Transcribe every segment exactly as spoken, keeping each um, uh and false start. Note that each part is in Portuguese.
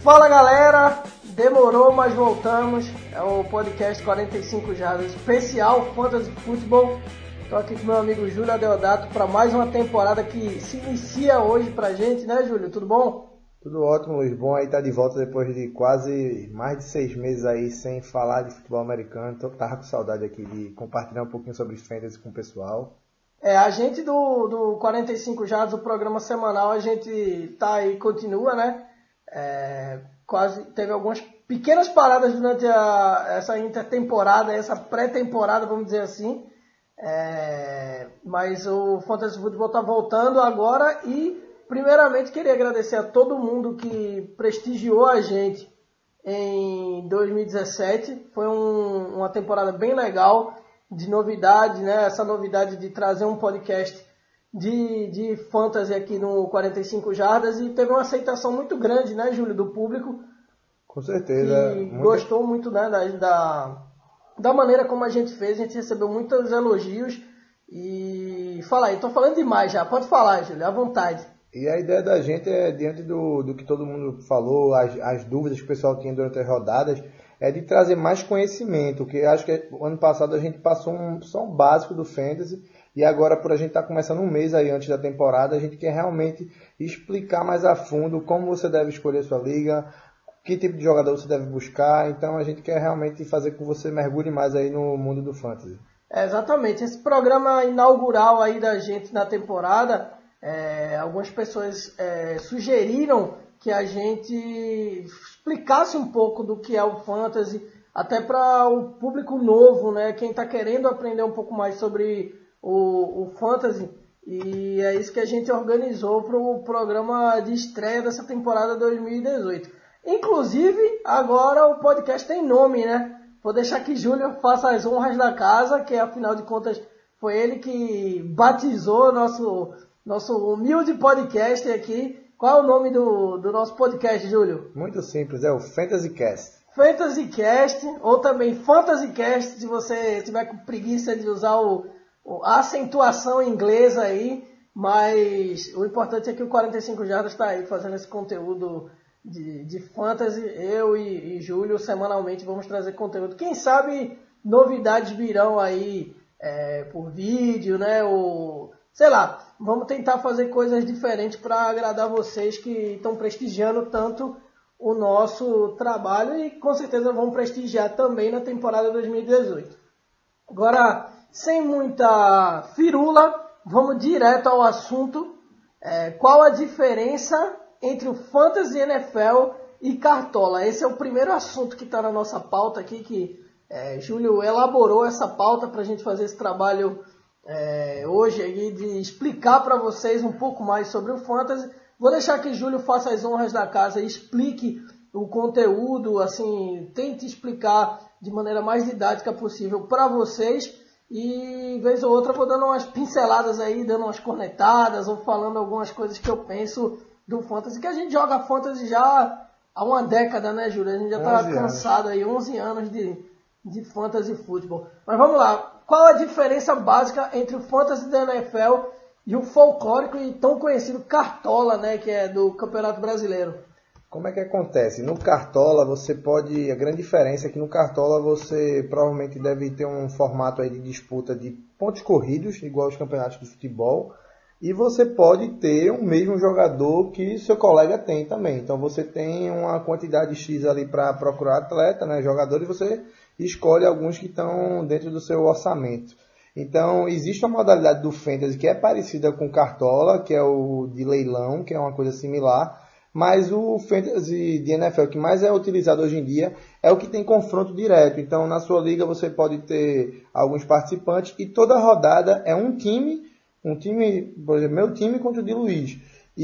Fala galera, demorou, mas voltamos. É o podcast quarenta e cinco Jardas especial Fantasy Football. Estou aqui com meu amigo Júlio Adeodato para mais uma temporada que se inicia hoje pra gente, né, Júlio? Tudo bom? Tudo ótimo, Luiz. Bom aí estar de volta depois de quase mais de seis meses aí sem falar de futebol americano. Tô, tava com saudade aqui de compartilhar um pouquinho sobre fantasy com o pessoal. É, a gente do, do quarenta e cinco Jardas, o programa semanal, a gente tá aí, continua, né? É, quase teve algumas pequenas paradas durante a, essa intertemporada, essa pré-temporada, vamos dizer assim. É, mas o Fantasy Football tá voltando agora e, primeiramente, queria agradecer a todo mundo que prestigiou a gente em dois mil e dezessete. Foi um, uma temporada bem legal, de novidade, né? Essa novidade de trazer um podcast de, de fantasy aqui no quarenta e cinco Jardas, e teve uma aceitação muito grande, né, Júlio, do público. Com certeza. Que muito... gostou muito, né, da, da, da maneira como a gente fez. A gente recebeu muitos elogios. E fala aí, tô falando demais já, pode falar, Júlio, à vontade. E a ideia da gente é, diante do, do que todo mundo falou, as, as dúvidas que o pessoal tinha durante as rodadas, é de trazer mais conhecimento, que acho que o ano passado a gente passou um, só um básico do Fantasy, e agora, por a gente estar tá começando um mês aí antes da temporada, a gente quer realmente explicar mais a fundo como você deve escolher sua liga, que tipo de jogador você deve buscar. Então a gente quer realmente fazer com que você mergulhe mais aí no mundo do Fantasy. É, exatamente, esse programa inaugural aí da gente na temporada, é, algumas pessoas é, sugeriram que a gente explicasse um pouco do que é o Fantasy, até para o público novo, né? Quem está querendo aprender um pouco mais sobre o, o Fantasy. E é isso que a gente organizou para o programa de estreia dessa temporada dois mil e dezoito. Inclusive, agora o podcast tem nome, né? Vou deixar que Júlio faça as honras da casa, que afinal de contas foi ele que batizou nosso, nosso humilde podcast aqui. Qual é o nome do, do nosso podcast, Júlio? Muito simples, é o Fantasy Cast. Fantasy Cast, ou também Fantasy Cast, se você tiver com preguiça de usar o, a acentuação inglesa aí. Mas o importante é que o quarenta e cinco Jardas está aí fazendo esse conteúdo De, de fantasy. Eu e, e Júlio semanalmente vamos trazer conteúdo. Quem sabe novidades virão aí é, por vídeo, né? Ou, sei lá, vamos tentar fazer coisas diferentes para agradar vocês que estão prestigiando tanto o nosso trabalho e com certeza vão prestigiar também na temporada dois mil e dezoito. Agora, sem muita firula, vamos direto ao assunto. É, qual a diferença entre o Fantasy N F L e Cartola? Esse é o primeiro assunto que está na nossa pauta aqui, que é, Júlio elaborou essa pauta para a gente fazer esse trabalho é, hoje aí, de explicar para vocês um pouco mais sobre o Fantasy. Vou deixar que Júlio faça as honras da casa e explique o conteúdo, assim, tente explicar de maneira mais didática possível para vocês. E, vez ou outra, vou dando umas pinceladas aí, dando umas cornetadas ou falando algumas coisas que eu penso do Fantasy, que a gente joga Fantasy já há uma década, né, Júlio? A gente já está cansado aí, onze anos de, de Fantasy Futebol. Mas vamos lá, qual a diferença básica entre o Fantasy da N F L e o folclórico e tão conhecido Cartola, né, que é do Campeonato Brasileiro? Como é que acontece? No Cartola você pode... A grande diferença é que no Cartola você provavelmente deve ter um formato aí de disputa de pontos corridos, igual os campeonatos de futebol. E você pode ter o mesmo jogador que seu colega tem também. Então você tem uma quantidade X ali para procurar atleta, né, jogadores, e você escolhe alguns que estão dentro do seu orçamento. Então existe uma modalidade do Fantasy que é parecida com o Cartola, que é o de leilão, que é uma coisa similar. Mas o Fantasy de N F L que mais é utilizado hoje em dia é o que tem confronto direto. Então na sua liga você pode ter alguns participantes e toda rodada é um time... Um time, por exemplo, meu time contra o de Luiz.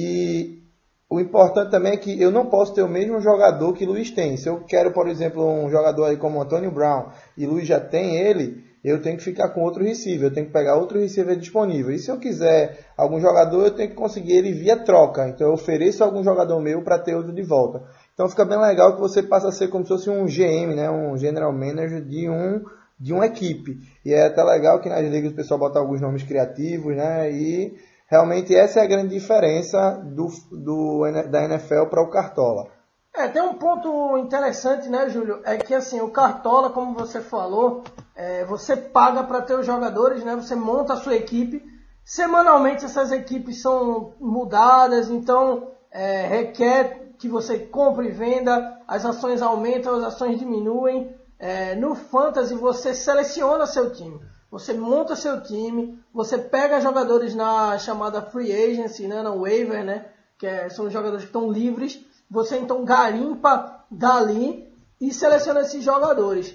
E o importante também é que eu não posso ter o mesmo jogador que Luiz tem. Se eu quero, por exemplo, um jogador aí como Antônio Brown e Luiz já tem ele, eu tenho que ficar com outro receiver. Eu tenho que pegar outro receiver disponível. E se eu quiser algum jogador, eu tenho que conseguir ele via troca. Então eu ofereço algum jogador meu para ter outro de volta. Então fica bem legal que você passa a ser como se fosse um G M, né? Um General Manager de um... de uma equipe. E é até legal que nas ligas o pessoal bota alguns nomes criativos, né? E realmente essa é a grande diferença do, do, da N F L para o Cartola. É, tem um ponto interessante, né, Júlio? É que assim, o Cartola, como você falou, é, você paga para ter os jogadores, né? Você monta a sua equipe. Semanalmente essas equipes são mudadas, então é, requer que você compre e venda, as ações aumentam, as ações diminuem. É, no Fantasy você seleciona seu time. Você monta seu time, você pega jogadores na chamada Free Agency, né, na waiver, né, que é, são jogadores que estão livres. Você então garimpa dali e seleciona esses jogadores.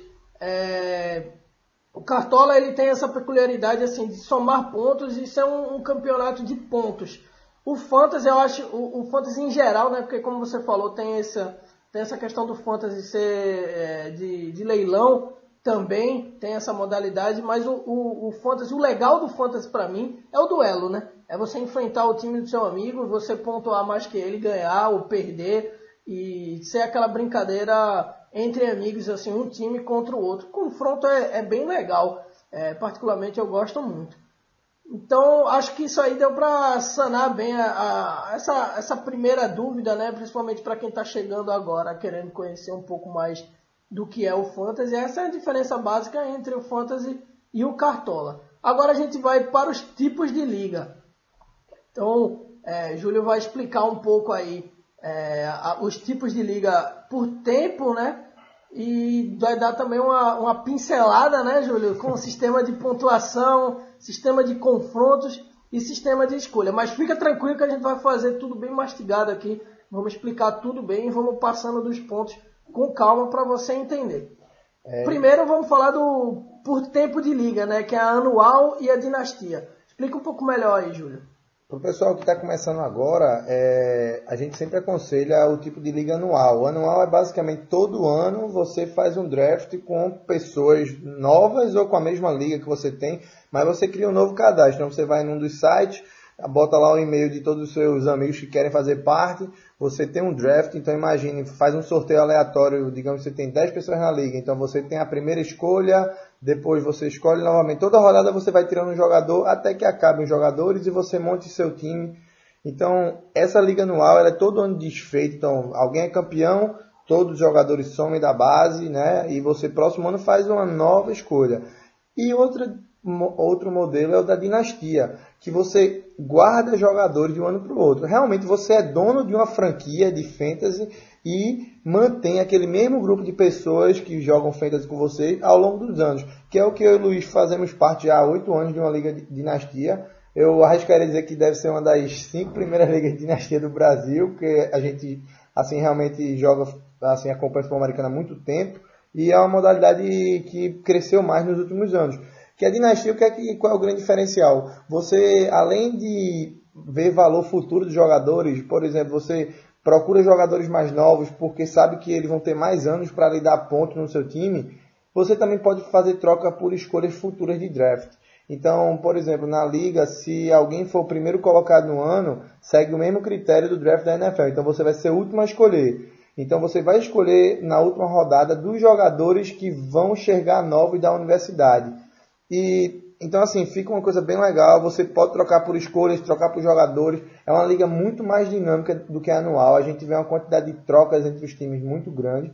É, o Cartola ele tem essa peculiaridade assim, de somar pontos e ser um, um campeonato de pontos. O Fantasy, eu acho, o, o Fantasy em geral, né, porque como você falou, tem essa, tem essa questão do Fantasy ser é, de, de leilão, também tem essa modalidade, mas o, o, o Fantasy, o legal do Fantasy para mim é o duelo, né? É você enfrentar o time do seu amigo, você pontuar mais que ele, ganhar ou perder e ser aquela brincadeira entre amigos, assim, um time contra o outro. O confronto é, é bem legal, é, particularmente eu gosto muito. Então, acho que isso aí deu para sanar bem a, a, essa, essa primeira dúvida, né? Principalmente para quem está chegando agora, querendo conhecer um pouco mais do que é o Fantasy. Essa é a diferença básica entre o Fantasy e o Cartola. Agora a gente vai para os tipos de liga. Então, é, Júlio vai explicar um pouco aí é, a, os tipos de liga por tempo, né? E vai dar também uma, uma pincelada, né, Júlio? Com o sistema de pontuação, sistema de confrontos e sistema de escolha. Mas fica tranquilo que a gente vai fazer tudo bem mastigado aqui. Vamos explicar tudo bem e vamos passando dos pontos com calma para você entender. É. Primeiro vamos falar do por tempo de liga, né? Que é a anual e a dinastia. Explica um pouco melhor aí, Júlio. Para o pessoal que está começando agora, é, a gente sempre aconselha o tipo de liga anual. O anual é basicamente todo ano você faz um draft com pessoas novas ou com a mesma liga que você tem, mas você cria um novo cadastro. Então você vai num dos sites, bota lá o e-mail de todos os seus amigos que querem fazer parte, você tem um draft, então imagine, faz um sorteio aleatório, digamos que você tem dez pessoas na liga, então você tem a primeira escolha, depois você escolhe novamente, toda rodada você vai tirando um jogador até que acabem os jogadores e você monte seu time. Então essa liga anual ela é todo ano desfeita, então alguém é campeão, todos os jogadores somem da base, né? E você próximo ano faz uma nova escolha. E outra Outro modelo é o da dinastia, que você guarda jogadores de um ano para o outro. Realmente você é dono de uma franquia de fantasy e mantém aquele mesmo grupo de pessoas que jogam fantasy com você ao longo dos anos, que é o que eu e o Luiz fazemos parte já há oito anos de uma liga de dinastia. Eu arriscaria dizer que deve ser uma das cinco primeiras ligas de dinastia do Brasil, porque a gente assim realmente joga, assim, acompanha o futebol americano há muito tempo e é uma modalidade que cresceu mais nos últimos anos. Que a dinastia, o que é que, qual é o grande diferencial? Você, além de ver valor futuro dos jogadores, por exemplo, você procura jogadores mais novos porque sabe que eles vão ter mais anos para lhe dar pontos no seu time, você também pode fazer troca por escolhas futuras de draft. Então, por exemplo, na liga, se alguém for o primeiro colocado no ano, segue o mesmo critério do draft da N F L. Então você vai ser o último a escolher. Então você vai escolher na última rodada dos jogadores que vão enxergar novos da universidade. E, então, assim, fica uma coisa bem legal. Você pode trocar por escolhas, trocar por jogadores. É uma liga muito mais dinâmica do que a anual. A gente vê uma quantidade de trocas entre os times muito grande.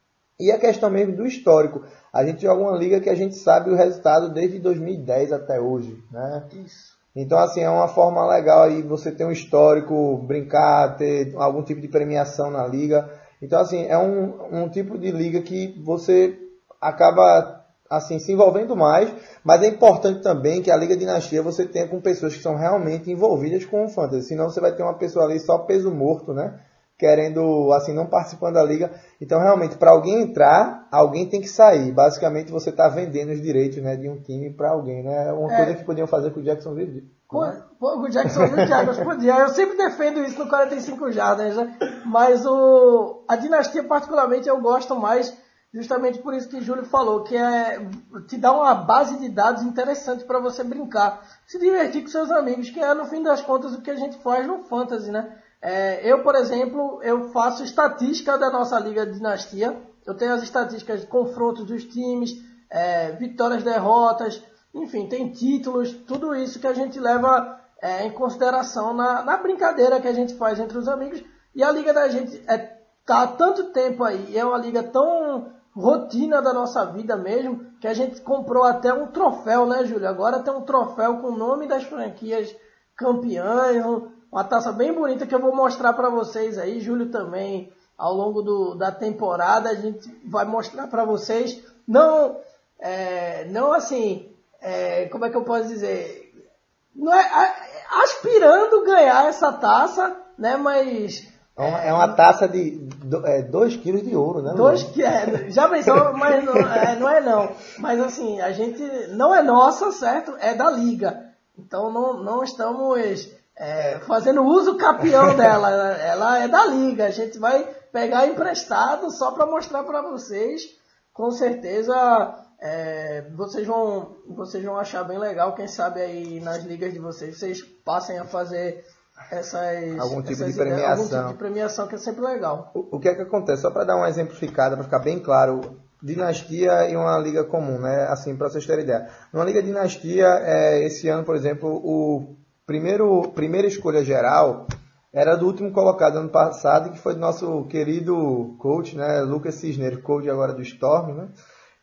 E a questão mesmo do histórico. A gente joga uma liga que a gente sabe o resultado desde dois mil e dez até hoje, né? Isso. Então, assim, é uma forma legal aí você ter um histórico, brincar, ter algum tipo de premiação na liga. Então, assim, é um, um tipo de liga que você acaba assim, se envolvendo mais, mas é importante também que a Liga Dinastia você tenha com pessoas que são realmente envolvidas com o Fantasy, senão você vai ter uma pessoa ali só peso morto, né? Querendo, assim, não participando da Liga. Então, realmente, para alguém entrar, alguém tem que sair. Basicamente, você está vendendo os direitos, né, de um time para alguém, né? Uma é. coisa que podiam fazer com o Jacksonville. Pô, pô, o Jacksonville Jaguars podia. Eu sempre defendo isso no quarenta e cinco jardas, né? Mas o, a Dinastia, particularmente, eu gosto mais justamente por isso que o Júlio falou, que é te dá uma base de dados interessante para você brincar, se divertir com seus amigos, que é no fim das contas o que a gente faz no Fantasy, né? É, eu, por exemplo, eu faço estatística da nossa Liga de Dinastia, eu tenho as estatísticas de confrontos dos times, é, vitórias, derrotas, enfim, tem títulos, tudo isso que a gente leva é, em consideração na, na brincadeira que a gente faz entre os amigos, e a Liga da gente é tá há tanto tempo aí, e é uma liga tão rotina da nossa vida mesmo, que a gente comprou até um troféu, né, Júlio? Agora tem um troféu com o nome das franquias campeãs, uma taça bem bonita que eu vou mostrar para vocês aí, Júlio também, ao longo do, da temporada, a gente vai mostrar para vocês, não, é, não assim, é, como é que eu posso dizer, não é, aspirando ganhar essa taça, né, mas... É uma, é uma taça de dois quilos de ouro, né? dois é, já pensou, mas não é, não é não. Mas assim, a gente não é nossa, certo? É da liga. Então não, não estamos é, fazendo uso capião dela. Ela é da liga. A gente vai pegar emprestado só para mostrar para vocês. Com certeza é, vocês, vão, vocês vão achar bem legal. Quem sabe aí nas ligas de vocês, vocês passem a fazer... Essas, algum tipo essas de premiação. Ideias, algum tipo de premiação que é sempre legal. O, o que é que acontece? Só para dar uma exemplificada, para ficar bem claro, dinastia e uma liga comum, né? Assim, para vocês terem ideia. Numa liga dinastia, é, esse ano, por exemplo, o primeiro primeira escolha geral era do último colocado ano passado, que foi do nosso querido coach, né? Lucas Cisneros, coach agora do Storm, né?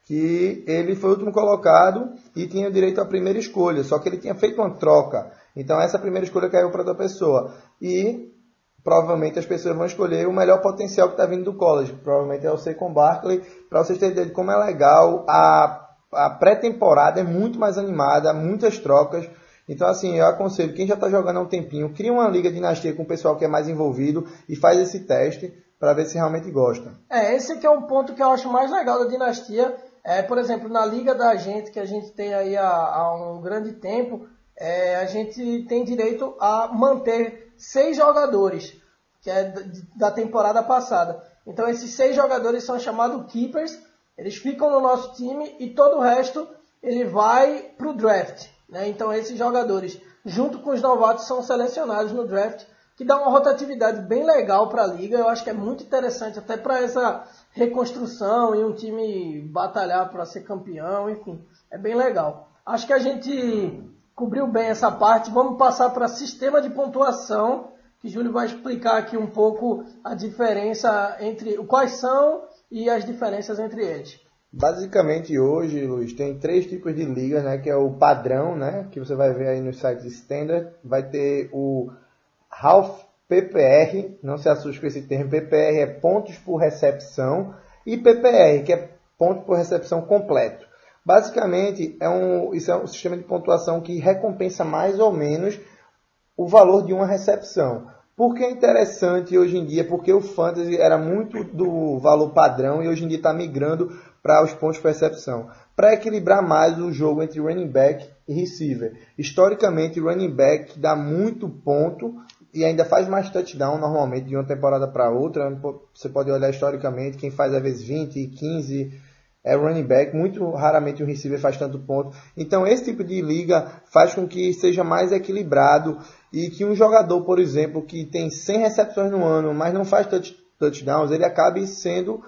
Que ele foi o último colocado e tinha o direito à primeira escolha, só que ele tinha feito uma troca. Então essa primeira escolha caiu para outra pessoa. E provavelmente as pessoas vão escolher o melhor potencial que está vindo do college. Provavelmente é o Saquon Barkley. Para vocês terem ideia de como é legal, a, a pré-temporada é muito mais animada, muitas trocas. Então assim, eu aconselho, quem já está jogando há um tempinho, cria uma liga de dinastia com o pessoal que é mais envolvido e faz esse teste para ver se realmente gosta. É, esse que é um ponto que eu acho mais legal da dinastia. É, por exemplo, na liga da gente, que a gente tem aí há, há um grande tempo, é, a gente tem direito a manter seis jogadores, que é da temporada passada. Então esses seis jogadores são chamados keepers, eles ficam no nosso time e todo o resto ele vai para o draft. Né? Então esses jogadores, junto com os novatos, são selecionados no draft, que dá uma rotatividade bem legal para a liga. Eu acho que é muito interessante até para essa reconstrução e um time batalhar para ser campeão, enfim, é bem legal. Acho que a gente cobriu bem essa parte. Vamos passar para sistema de pontuação, que Júlio vai explicar aqui um pouco a diferença entre quais são e as diferenças entre eles. Basicamente hoje, Luiz, tem três tipos de ligas, né, que é o padrão, né, que você vai ver aí nos sites standard, vai ter o Half P P R, não se assuste com esse termo, P P R é pontos por recepção, e P P R, que é pontos por recepção completo. Basicamente, é um, isso é um sistema de pontuação que recompensa mais ou menos o valor de uma recepção. Por que é interessante hoje em dia? Porque o Fantasy era muito do valor padrão e hoje em dia está migrando para os pontos por recepção. Para equilibrar mais o jogo entre running back e receiver. Historicamente, running back dá muito ponto e ainda faz mais touchdown normalmente de uma temporada para outra. Você pode olhar historicamente, quem faz às vezes vinte, quinze é running back, muito raramente o receiver faz tanto ponto. Então esse tipo de liga faz com que seja mais equilibrado e que um jogador, por exemplo, que tem cem recepções no ano, mas não faz touch, touchdowns, ele acabe sendo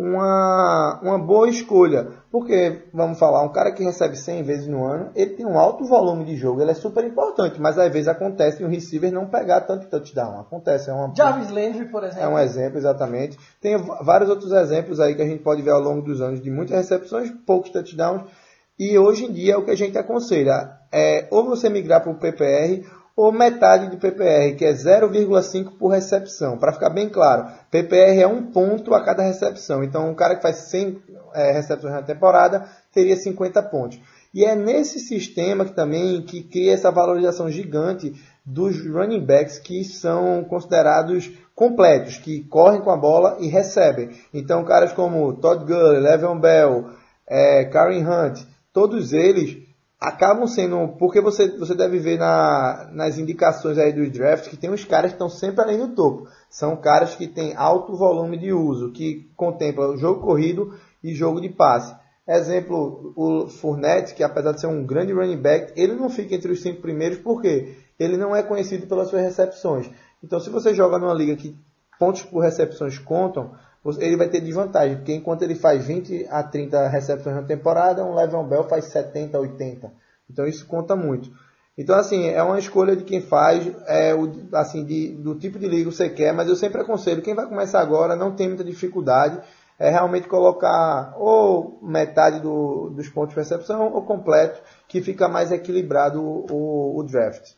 uma, uma boa escolha. Porque, vamos falar, um cara que recebe cem vezes no ano, ele tem um alto volume de jogo, ele é super importante, mas às vezes acontece o receiver não pegar tanto touchdown. Acontece, é uma... Jarvis Landry, por exemplo. É um exemplo, exatamente. Tem vários outros exemplos aí que a gente pode ver ao longo dos anos de muitas recepções, poucos touchdowns, e hoje em dia é o que a gente aconselha. É, ou você migrar para o P P R, ou metade de P P R, que é zero vírgula cinco por recepção. Para ficar bem claro, P P R é um ponto a cada recepção. Então, um cara que faz cem é, recepções na temporada teria cinquenta pontos. E é nesse sistema que também que cria essa valorização gigante dos running backs que são considerados completos, que correm com a bola e recebem. Então, caras como Todd Gurley, Le'Veon Bell, é, Kareem Hunt, todos eles acabam sendo, porque você, você deve ver na, nas indicações aí dos drafts que tem uns caras que estão sempre ali no topo. São caras que têm alto volume de uso, que contemplam o jogo corrido e jogo de passe. Exemplo, o Fournette, que apesar de ser um grande running back, ele não fica entre os cinco primeiros porque ele não é conhecido pelas suas recepções. Então, se você joga numa liga que pontos por recepções contam, ele vai ter desvantagem, porque enquanto ele faz vinte a trinta recepções na temporada, um Le'Veon Bell faz setenta, oitenta. Então isso conta muito. Então, assim, é uma escolha de quem faz, é, o, assim, de, do tipo de liga que você quer, mas eu sempre aconselho, quem vai começar agora não tem muita dificuldade, é realmente colocar ou metade do, dos pontos de percepção ou completo, que fica mais equilibrado o, o, o draft.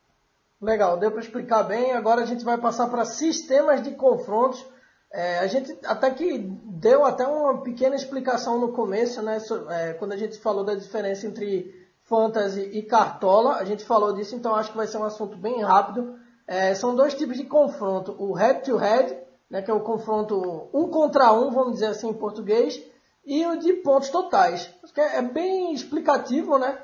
Legal, deu para explicar bem. Agora a gente vai passar para sistemas de confrontos. É, a gente até que deu até uma pequena explicação no começo, né? É, quando a gente falou da diferença entre Fantasy e Cartola, a gente falou disso, então acho que vai ser um assunto bem rápido. É, são dois tipos de confronto, o head-to-head, né, que é o confronto um contra um, vamos dizer assim em português, e o de pontos totais. Acho que é, é bem explicativo, né?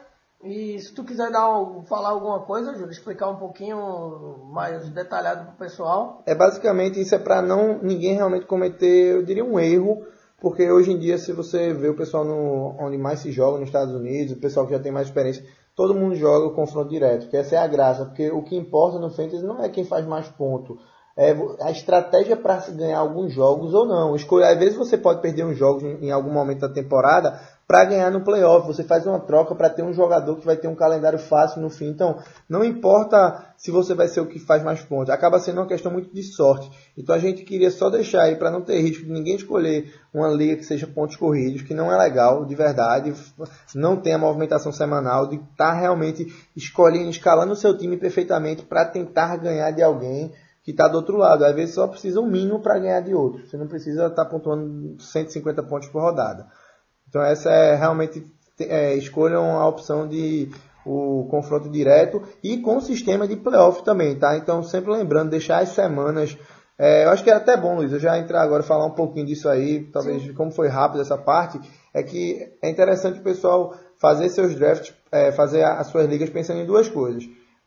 E se tu quiser dar um, falar alguma coisa, Júlio, explicar um pouquinho mais detalhado para o pessoal. É basicamente isso, é para não ninguém realmente cometer, eu diria, um erro, porque hoje em dia, se você vê o pessoal no, onde mais se joga, nos Estados Unidos, o pessoal que já tem mais experiência, todo mundo joga o confronto direto, que essa é a graça, porque o que importa no Fantasy não é quem faz mais ponto, é a estratégia para ganhar alguns jogos ou não. Escolha, às vezes você pode perder uns jogos em algum momento da temporada para ganhar no playoff. Você faz uma troca para ter um jogador que vai ter um calendário fácil no fim. Então, não importa se você vai ser o que faz mais pontos. Acaba sendo uma questão muito de sorte. Então, a gente queria só deixar aí, para não ter risco de ninguém escolher uma liga que seja pontos corridos, que não é legal, de verdade. Não tem a movimentação semanal de estar tá realmente escolhendo, escalando o seu time perfeitamente para tentar ganhar de alguém que está do outro lado. Às vezes só precisa um mínimo para ganhar de outro. Você não precisa estar tá pontuando cento e cinquenta pontos por rodada. Então essa é realmente, é, escolham a opção de o confronto direto e com sistema de playoff também, tá? Então sempre lembrando, deixar as semanas, é, eu acho que é até bom, Luiz, eu já entrar agora e falar um pouquinho disso aí, talvez Sim. como foi rápido essa parte, é que é interessante o pessoal fazer seus drafts, é, fazer as suas ligas pensando em duas coisas.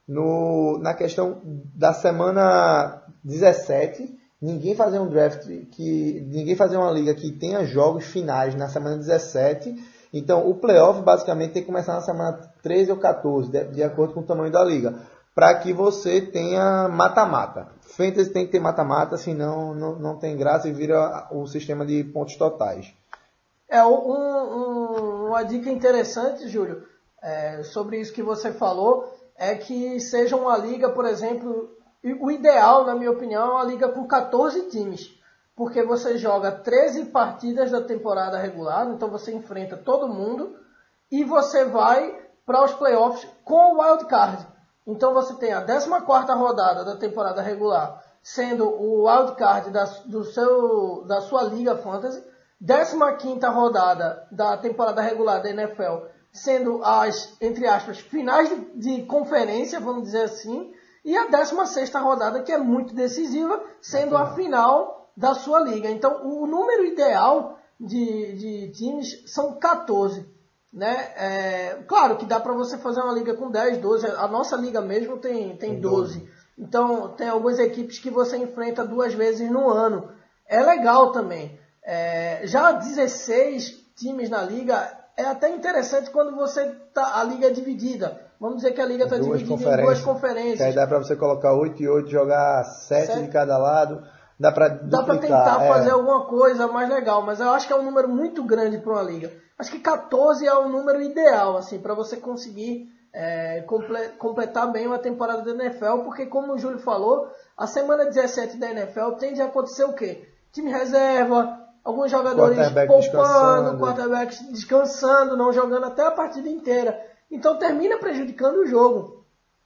No, na questão da semana dezessete, ninguém fazer um draft que ninguém fazer uma liga que tenha jogos finais na semana dezessete. Então o playoff basicamente tem que começar na semana treze ou quatorze, de, de acordo com o tamanho da liga, para que você tenha mata-mata. Fantasy tem que ter mata-mata, senão não, não tem graça e vira o sistema de pontos totais. É um, um, uma dica interessante, Júlio, é, sobre isso que você falou, é que seja uma liga, por exemplo, o ideal, na minha opinião, é uma liga com quatorze times, porque você joga treze partidas da temporada regular, então você enfrenta todo mundo, e você vai para os playoffs com o wild card. Então você tem a décima quarta rodada da temporada regular, sendo o wild card da, do seu, da sua liga fantasy, décima quinta rodada da temporada regular da N F L, sendo as, entre aspas, finais de, de conferência, vamos dizer assim, e a décima sexta rodada, que é muito decisiva, sendo a final da sua liga. Então, o número ideal de, de times são quatorze. Né? É, claro que dá para você fazer uma liga com dez, doze. A nossa liga mesmo tem, tem doze. Então, tem algumas equipes que você enfrenta duas vezes no ano. É legal também. É, já dezesseis times na liga, é até interessante quando você tá, a liga é dividida. Vamos dizer que a liga está dividida em duas conferências. Que aí dá para você colocar oito e oito, jogar sete de cada lado. Dá para Dá para tentar é. fazer alguma coisa mais legal, mas eu acho que é um número muito grande para uma liga. Acho que quatorze é o número ideal, assim, para você conseguir é, comple- completar bem uma temporada da N F L, porque como o Júlio falou, a semana dezessete da N F L tende a acontecer o quê? Time reserva, alguns jogadores quarterback poupando, quarterbacks descansando, não jogando até a partida inteira. Então termina prejudicando o jogo.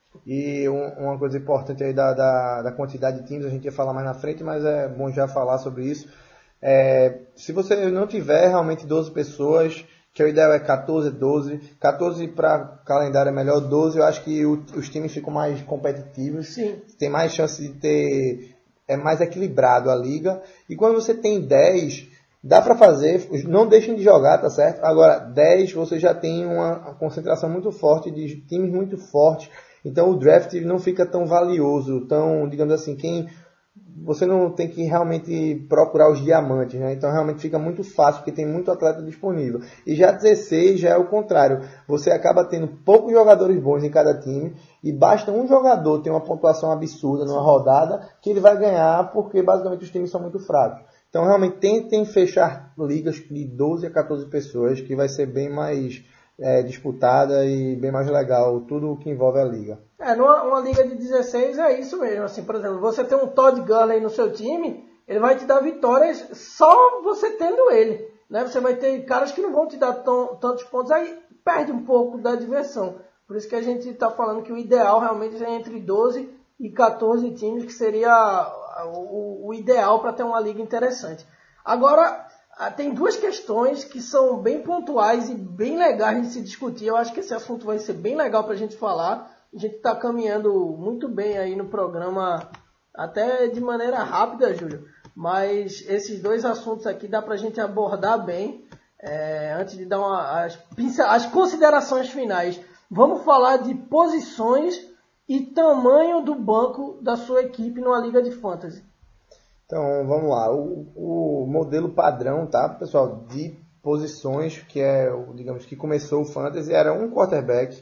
E um, uma coisa importante aí da, da, da quantidade de times, a gente ia falar mais na frente, mas é bom já falar sobre isso. É, se você não tiver realmente doze pessoas, que o ideal é quatorze, doze. quatorze para calendário é melhor, doze eu acho que o, os times ficam mais competitivos. Sim. Tem mais chance de ter... É mais equilibrado a liga. E quando você tem dez, dá para fazer, não deixem de jogar, tá certo? Agora, dez você já tem uma concentração muito forte de times muito fortes. Então o draft não fica tão valioso, tão, digamos assim, quem... Você não tem que realmente procurar os diamantes, né? Então realmente fica muito fácil, porque tem muito atleta disponível. E já dezesseis já é o contrário. Você acaba tendo poucos jogadores bons em cada time, e basta um jogador ter uma pontuação absurda numa rodada, que ele vai ganhar, porque basicamente os times são muito fracos. Então realmente tentem fechar ligas de doze a quatorze pessoas, que vai ser bem mais é, disputada e bem mais legal, tudo o que envolve a liga. É, numa uma liga de dezesseis é isso mesmo. Assim, por exemplo, você tem um Todd Gurley no seu time, ele vai te dar vitórias só você tendo ele. Né? Você vai ter caras que não vão te dar tão, tantos pontos, aí perde um pouco da diversão. Por isso que a gente está falando que o ideal realmente é entre doze e quatorze times, que seria o, o ideal para ter uma liga interessante. Agora, tem duas questões que são bem pontuais e bem legais de se discutir. Eu acho que esse assunto vai ser bem legal para a gente falar. A gente está caminhando muito bem aí no programa, até de maneira rápida, Júlio. Mas esses dois assuntos aqui dá para a gente abordar bem, é, antes de dar uma, as, as considerações finais. Vamos falar de posições e tamanho do banco da sua equipe numa liga de fantasy. Então, vamos lá. O, o modelo padrão, tá, pessoal, de posições, que é, digamos, que começou o fantasy, era um quarterback,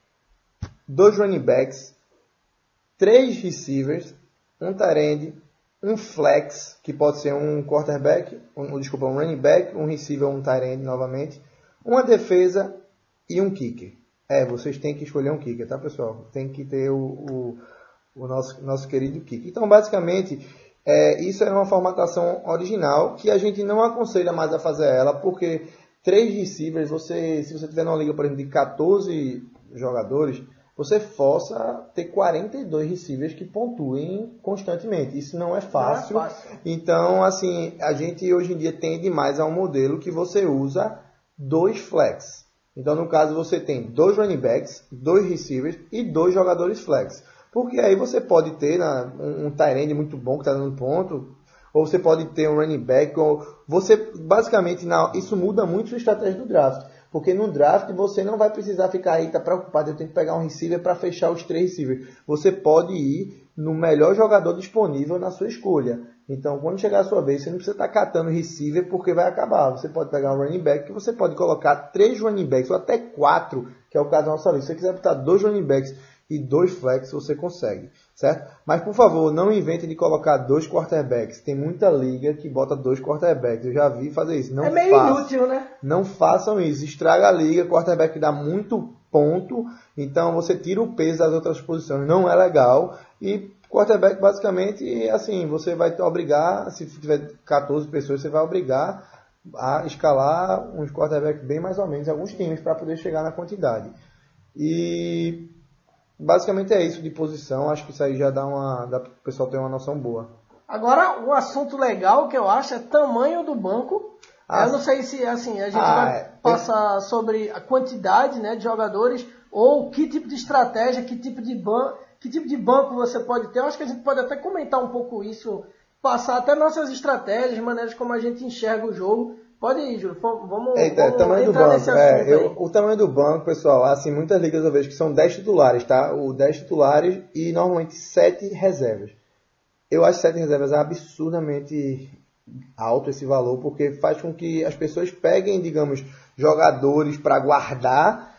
dois running backs, três receivers, um tight end, um flex, que pode ser um quarterback, um, desculpa, um running back, um receiver, um tight end novamente, uma defesa e um kicker. É, vocês têm que escolher um kicker, tá, pessoal? Tem que ter o, o, o nosso, nosso querido kicker. Então, basicamente, é, isso é uma formatação original que a gente não aconselha mais a fazer ela, porque três receivers, você, se você tiver numa liga, por exemplo, de quatorze jogadores, você força a ter quarenta e dois receivers que pontuem constantemente. Isso não é fácil. Não é fácil. Então, assim, a gente hoje em dia tende mais a um modelo que você usa dois flex. Então, no caso, você tem dois running backs, dois receivers e dois jogadores flex. Porque aí você pode ter na, um, um tight end muito bom que está dando ponto, ou você pode ter um running back, ou você, basicamente, na, isso muda muito a estratégia do draft. Porque no draft você não vai precisar ficar aí, tá preocupado, eu tenho que pegar um receiver para fechar os três receivers. Você pode ir no melhor jogador disponível na sua escolha. Então, quando chegar a sua vez, você não precisa estar catando receiver porque vai acabar. Você pode pegar um running back, que você pode colocar três running backs, ou até quatro, que é o caso da nossa vez. Se você quiser botar dois running backs e dois flex, você consegue, certo? Mas, por favor, não invente de colocar dois quarterbacks. Tem muita liga que bota dois quarterbacks. Eu já vi fazer isso. Não é meio façam. inútil, né? Não façam isso. Estraga a liga, quarterback dá muito ponto, então você tira o peso das outras posições. Não é legal. E quarterback, basicamente, assim, você vai obrigar, se tiver quatorze pessoas, você vai obrigar a escalar uns quarterbacks bem mais ou menos, alguns times, para poder chegar na quantidade. E basicamente é isso de posição. Acho que isso aí já dá uma, dá para o pessoal ter uma noção boa. Agora, um assunto legal que eu acho é tamanho do banco. Ah, eu não sei se assim a gente ah, vai passar eu... sobre a quantidade, né, de jogadores ou que tipo de estratégia, que tipo de banco, que tipo de banco você pode ter. Eu acho que a gente pode até comentar um pouco isso, passar até nossas estratégias, maneiras como a gente enxerga o jogo. Pode ir, Júlio. Vamos, Eita, vamos tamanho entrar do nesse banco. assunto. É, eu, o tamanho do banco, pessoal, assim, muitas ligas eu vejo que são dez titulares, tá? O dez titulares e normalmente sete reservas. Eu acho sete reservas absurdamente alto esse valor, porque faz com que as pessoas peguem, digamos, jogadores para guardar.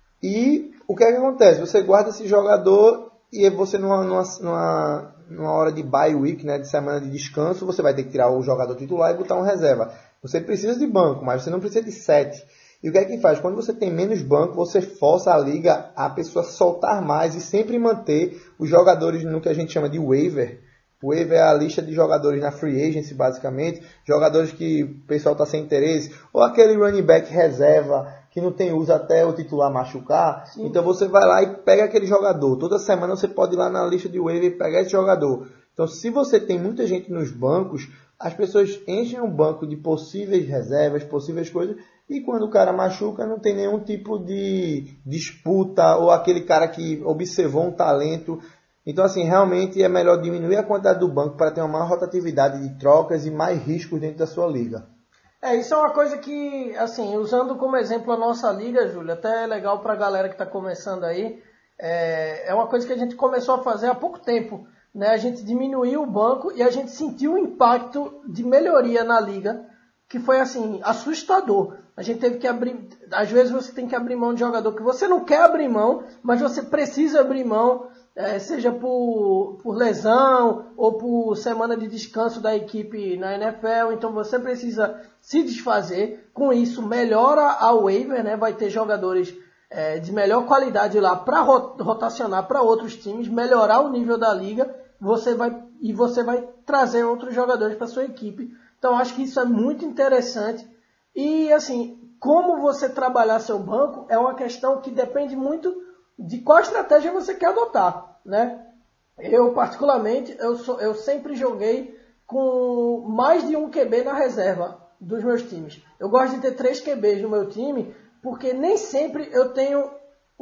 E o que é que acontece? Você guarda esse jogador e você numa, numa, numa, numa hora de bye week, né, de semana de descanso, você vai ter que tirar o jogador titular e botar um reserva. Você precisa de banco, mas você não precisa de sete. E o que é que faz? Quando você tem menos banco, você força a liga a pessoa soltar mais e sempre manter os jogadores no que a gente chama de waiver. O waiver é a lista de jogadores na free agency, basicamente. Jogadores que o pessoal está sem interesse. Ou aquele running back reserva que não tem uso até o titular machucar. Sim. Então você vai lá e pega aquele jogador. Toda semana você pode ir lá na lista de waiver e pegar esse jogador. Então se você tem muita gente nos bancos, as pessoas enchem o banco de possíveis reservas, possíveis coisas. E quando o cara machuca, não tem nenhum tipo de disputa. Ou aquele cara que observou um talento. Então, assim, realmente é melhor diminuir a quantidade do banco para ter uma maior rotatividade de trocas e mais riscos dentro da sua liga. É, isso é uma coisa que, assim, usando como exemplo a nossa liga, Júlio, até é legal para a galera que está começando aí, é, é uma coisa que a gente começou a fazer há pouco tempo, né? A gente diminuiu o banco e a gente sentiu um impacto de melhoria na liga, que foi, assim, assustador. A gente teve que abrir, às vezes você tem que abrir mão de jogador que você não quer abrir mão, mas você precisa abrir mão é, seja por, por lesão ou por semana de descanso da equipe na N F L, então você precisa se desfazer. Com isso, melhora a waiver, né? Vai ter jogadores é, de melhor qualidade lá para rotacionar para outros times, melhorar o nível da liga, você vai, e você vai trazer outros jogadores para sua equipe. Então, acho que isso é muito interessante. E, assim, como você trabalhar seu banco é uma questão que depende muito de qual estratégia você quer adotar, né? Eu, particularmente, eu, sou, eu sempre joguei com mais de um Q B na reserva dos meus times. Eu gosto de ter três Q Bs no meu time, porque nem sempre eu tenho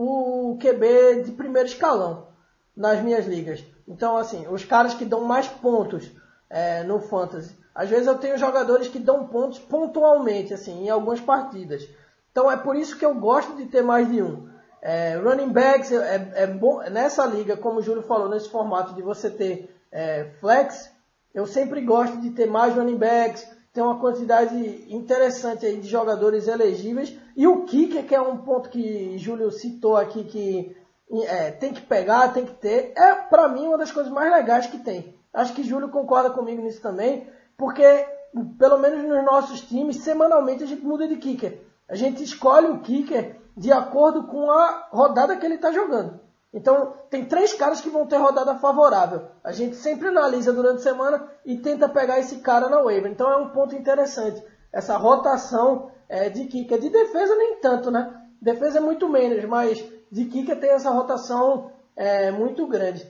o Q B de primeiro escalão nas minhas ligas. Então, assim, os caras que dão mais pontos é, no Fantasy. Às vezes eu tenho jogadores que dão pontos pontualmente, assim, em algumas partidas. Então é por isso que eu gosto de ter mais de um. É, running backs, é, é bom, nessa liga, como o Júlio falou, nesse formato de você ter é, flex, eu sempre gosto de ter mais running backs, ter uma quantidade interessante aí de jogadores elegíveis. E o kicker, que é um ponto que o Júlio citou aqui, que é, tem que pegar, tem que ter, é para mim uma das coisas mais legais que tem. Acho que o Júlio concorda comigo nisso também, porque pelo menos nos nossos times, semanalmente a gente muda de kicker. A gente escolhe o kicker de acordo com a rodada que ele está jogando. Então, tem três caras que vão ter rodada favorável. A gente sempre analisa durante a semana e tenta pegar esse cara na waiver. Então, é um ponto interessante. Essa rotação é, de kicker. De defesa, nem tanto, né? Defesa é muito menos, mas de kicker tem essa rotação é, muito grande.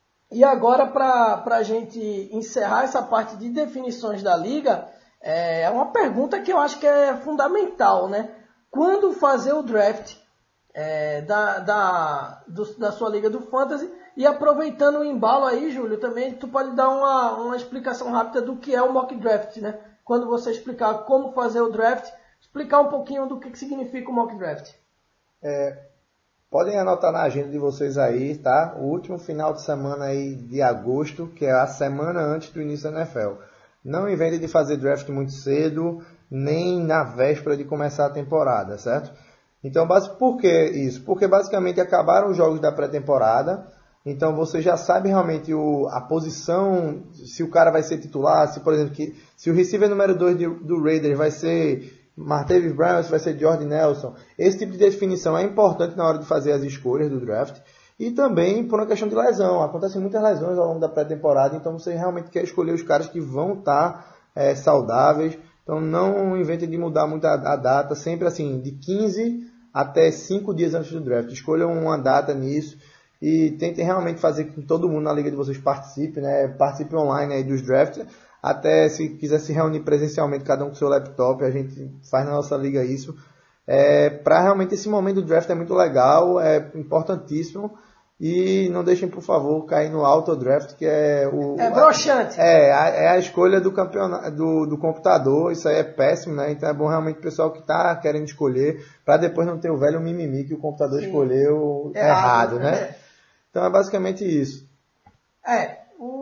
E agora, para a gente encerrar essa parte de definições da liga, é uma pergunta que eu acho que é fundamental, né? Quando fazer o draft é, da, da, do, da sua liga do Fantasy? E aproveitando o embalo aí, Júlio, também tu pode dar uma, uma explicação rápida do que é o mock draft, né? Quando você explicar como fazer o draft, explicar um pouquinho do que, que significa o mock draft. É, podem anotar na agenda de vocês aí, tá? O último final de semana aí de agosto, que é a semana antes do início da N F L. Não inventem de fazer draft muito cedo, nem na véspera de começar a temporada, certo? Então, por que isso? Porque basicamente acabaram os jogos da pré-temporada, então você já sabe realmente o, a posição, se o cara vai ser titular, se por exemplo, que, se o receiver número dois do Raiders vai ser Martavis Bryant, vai ser Jordy Nelson. Esse tipo de definição é importante na hora de fazer as escolhas do draft. E também por uma questão de lesão. Acontecem muitas lesões ao longo da pré-temporada, então você realmente quer escolher os caras que vão estar é, saudáveis. Então não invente de mudar muito a, a data, sempre assim, de quinze até cinco dias antes do draft. Escolham uma data nisso e tentem realmente fazer com que todo mundo na liga de vocês participe, né? Participe online aí dos drafts. Até se quiser se reunir presencialmente, cada um com seu laptop, a gente faz na nossa liga isso. É, para realmente esse momento do draft é muito legal, é importantíssimo. E não deixem, por favor, cair no auto-draft, que é o... É broxante. É, a, é a escolha do, campeonato, do, do computador, isso aí é péssimo, né? Então é bom realmente o pessoal que está querendo escolher, para depois não ter o velho mimimi que o computador Sim. escolheu errado, errado né? É. Então é basicamente isso. É,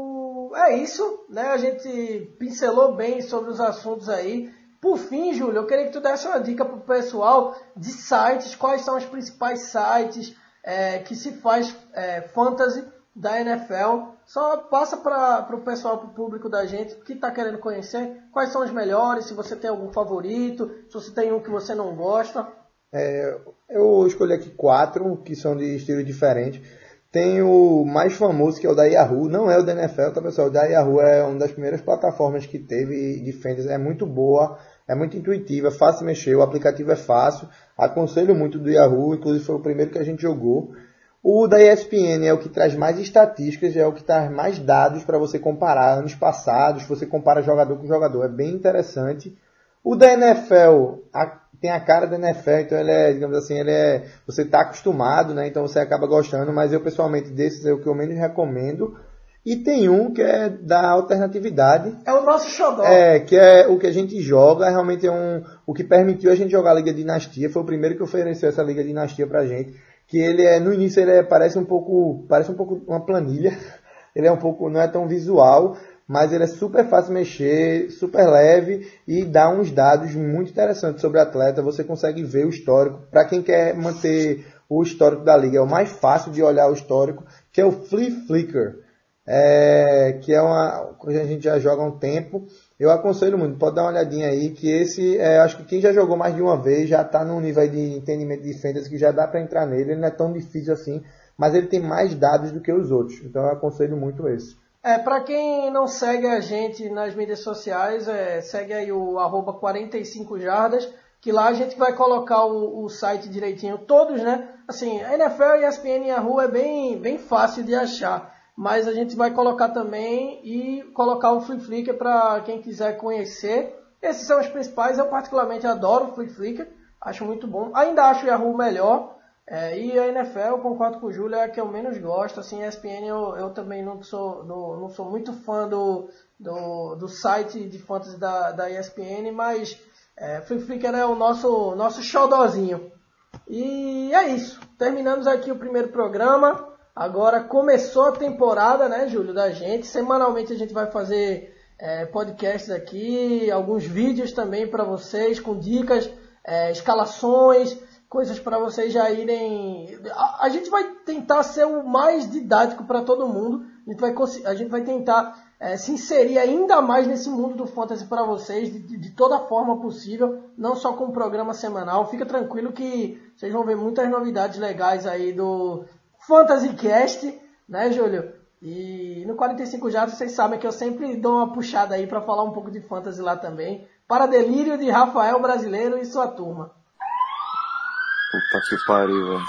o, é isso, né? A gente pincelou bem sobre os assuntos aí. Por fim, Júlio, eu queria que tu desse uma dica para o pessoal de sites, quais são os principais sites É, que se faz é, fantasy da N F L. Só passa para o pessoal, para o público da gente que está querendo conhecer quais são os melhores, se você tem algum favorito, se você tem um que você não gosta. É, eu escolhi aqui quatro que são de estilos diferentes. Tem o mais famoso, que é o da Yahoo. Não é o da N F L, tá, pessoal? O da Yahoo é uma das primeiras plataformas que teve de fantasy. É muito boa, é muito intuitiva, fácil de mexer. O aplicativo é fácil. Aconselho muito do Yahoo, inclusive foi o primeiro que a gente jogou. O da E S P N é o que traz mais estatísticas, é o que traz mais dados para você comparar anos passados. Você compara jogador com jogador, é bem interessante. O da N F L a, tem a cara da N F L, então ele é, digamos assim, ele é, você está acostumado, né? Então você acaba gostando, mas eu pessoalmente desses é o que eu menos recomendo. E tem um que é da alternatividade. É o nosso xodó. É, que é o que a gente joga, realmente é um, o que permitiu a gente jogar a Liga Dinastia, foi o primeiro que ofereceu essa Liga Dinastia pra gente, que ele é, no início ele é, parece um pouco, parece um pouco uma planilha, ele é um pouco, não é tão visual, mas ele é super fácil de mexer, super leve e dá uns dados muito interessantes sobre o atleta, você consegue ver o histórico, para quem quer manter o histórico da liga. É o mais fácil de olhar o histórico, que é o Flea Flicker, é, que é uma coisa que a gente já joga há um tempo. Eu aconselho muito, pode dar uma olhadinha aí, que esse, é, acho que quem já jogou mais de uma vez já está num nível aí de entendimento de fantasy que já dá para entrar nele. Ele não é tão difícil assim, mas ele tem mais dados do que os outros. Então eu aconselho muito esse. É, para quem não segue a gente nas mídias sociais, é, segue aí o arroba quarenta e cinco jardas, que lá a gente vai colocar o, o site direitinho, todos, né? Assim, a N F L e a E S P N e Yahoo é bem, bem fácil de achar, mas a gente vai colocar também e colocar o Flea Flicker para quem quiser conhecer. Esses são os principais, eu particularmente adoro o Flea Flicker, acho muito bom. Ainda acho o Yahoo melhor. É, e a N F L, eu concordo com o Júlio, é a que eu menos gosto. Assim, a E S P N eu, eu também não sou, não, não sou muito fã do, do, do site de fantasy da, da E S P N, mas é, Flea Flicker é o nosso, nosso xodózinho. E é isso. Terminamos aqui o primeiro programa. Agora começou a temporada, né, Júlio, da gente. Semanalmente a gente vai fazer é, podcasts aqui, alguns vídeos também para vocês, com dicas, é, escalações, coisas para vocês já irem... A, a gente vai tentar ser o mais didático para todo mundo. A gente vai, a gente vai tentar é, se inserir ainda mais nesse mundo do fantasy para vocês, de, de toda forma possível, não só com um programa semanal. Fica tranquilo que vocês vão ver muitas novidades legais aí do Fantasy Cast, né, Júlio? E no quarenta e cinco Jardas vocês sabem que eu sempre dou uma puxada aí para falar um pouco de fantasy lá também, para delírio de Rafael Brasileiro e sua turma. Puta que pariu, velho.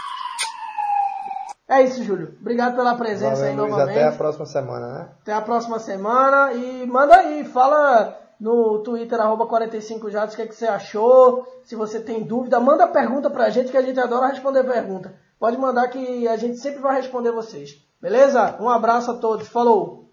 É isso, Júlio. Obrigado pela presença. Valeu, aí Luiz, novamente. Até a próxima semana, né? Até a próxima semana. E manda aí, fala no Twitter, arroba quarenta e cinco Jardas, o que, é que você achou. Se você tem dúvida, manda pergunta pra gente, que a gente adora responder pergunta. Pode mandar que a gente sempre vai responder vocês. Beleza? Um abraço a todos. Falou!